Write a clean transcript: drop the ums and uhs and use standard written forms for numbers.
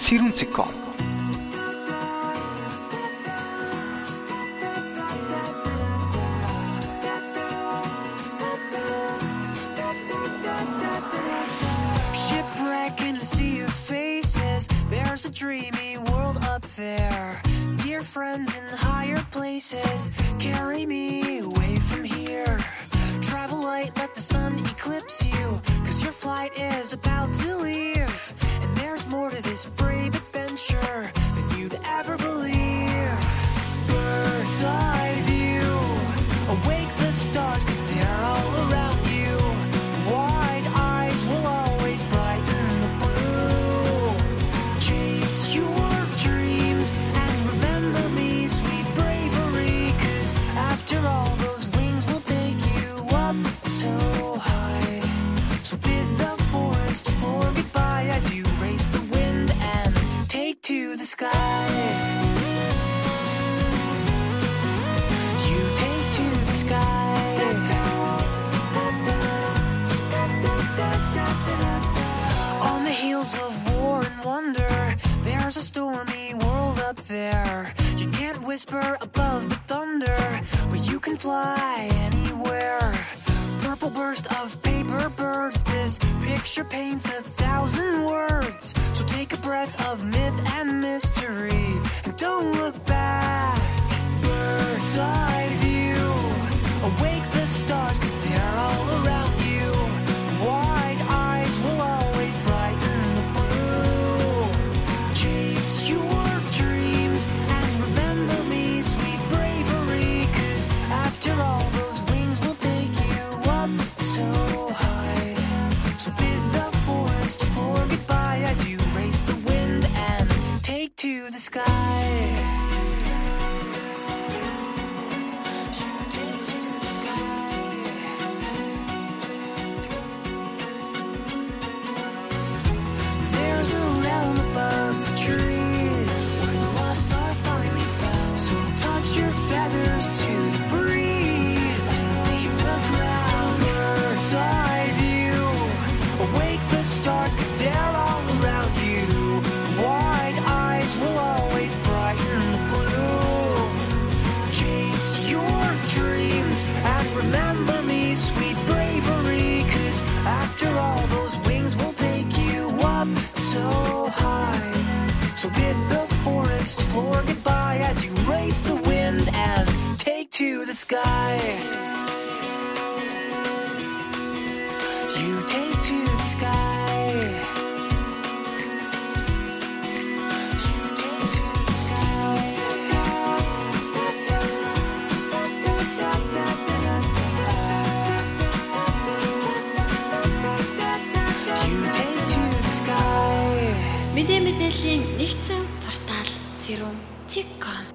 sirun.com. Shipwreck in a sea of faces, there's a dreamy world up there. Dear friends in higher places, carry me away from here. Travel light, let the sun eclipse you, 'cause your flight is about to leave. And there's more to this brave adventure than you'd ever believe. Bird's eye view, awake the stars, 'cause they're all around you. Wide eyes will always brighten the blue. Chase your dreams and remember me, sweet bravery, 'cause after all those wings will take you up so high. So bid the forest floor goodbye as you race the wind and take to the sky. You take to the sky. On the heels of war and wonder, there's a stormy world up there. You can't whisper above the thunder, but you can fly anywhere. Purple burst of paper birds, this picture paints 1,000 words. So take a breath of myth and mystery and don't look back. Bird's eye view, awake the stars, 'cause they're all around you. Wide eyes will always brighten the blue. Chase your dreams and remember me, sweet bravery, 'cause after all those wings will take you up so high. So bid the forest floor goodbye as you race the wind and take to the sky. There's a realm above the trees where the lost are finally found. So touch your feathers to the breeze and leave the ground. Bird's eye view, awake the stars, 'cause they're all around you. Wide eyes will always brighten the blue. Chase your dreams and remember me, sweet bravery, 'cause after all those wings will take you up so high. So bid the forest floor goodbye as you race the wind and take to the sky. You take to the sky. You take to the sky. Мэдээллийн нэгдсэн портал Serum.com